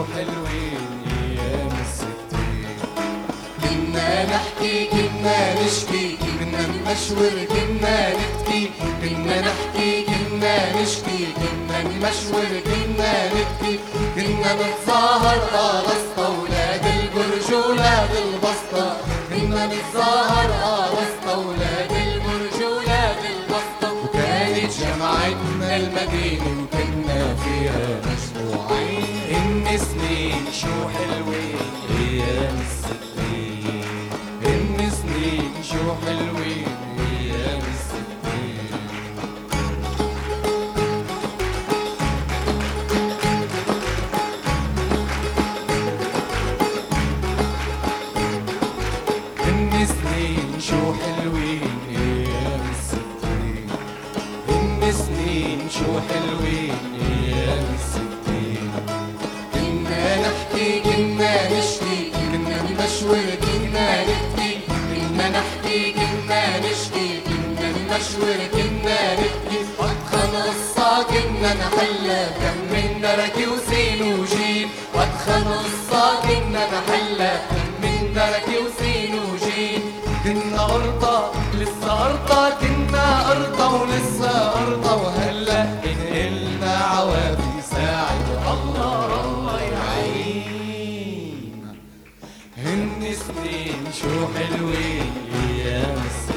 حلوين أيام الستين. كنا نحكي كنا نشكي كنا نمشور كنا نبكي كنا نحكي كنا نشكي كنا نمشور كنا نبكي كنا نتظاهر وسط أولاد البرج ولاد البسطة كنا نتظاهر وسط أولاد البرج ولاد البسطة وكانت جمعتنا المدينة وكنا فيها مجموعين. سنين شو حلوين أيام الستين. سنين شو حلوين أيام الستين. سنين شو حلوين أيام الستين. سنين شو حلوين أيام الستين. كنا نحكي كنا نشكي كنا نمشور كنا نبكي كنا نحكي كنا نشكي كنا نمشور كنا نبكي وادخل قصة كنا نحلها كم من دركي وسين وجيم وادخل قصة كنا نحلها كم من دركي وسين وجيم. كنا أرطى لسه أرطى كنا أرطى ولسه أرطى وهلا إنقلنا عوافي ساعد الله الله يعين. سنين شو حلوين أيام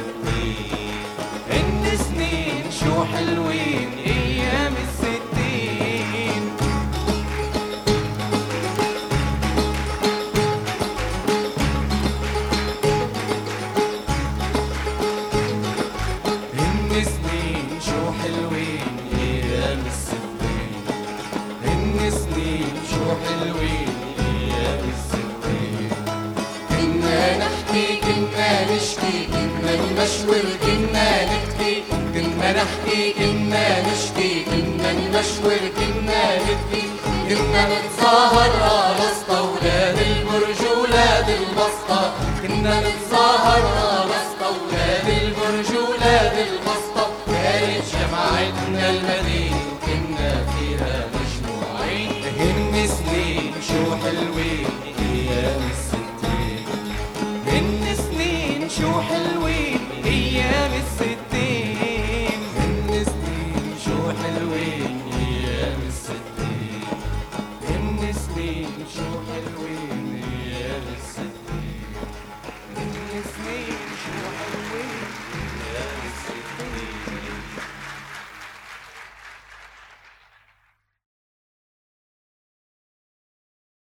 الستين. سنين شو حلوين أيام الستين. سنين شو حلوين أيام الستين. سنين شو حلوين أيام الستين. كنا نحكي كنا نشكي كنا نمشور كنا نبكي كنا نحكي كنا نشكي كنا نمشور كنا نبكي كنا نتظاهر وسط أولاد البرج ولاد البسطة كنا نتظاهر وسط أولاد البرج ولاد البسطة كانت جمعتنا المدينة وكنا فيها مجموعين. سنين شو حلوين أيام الستين. سنين شو حلوين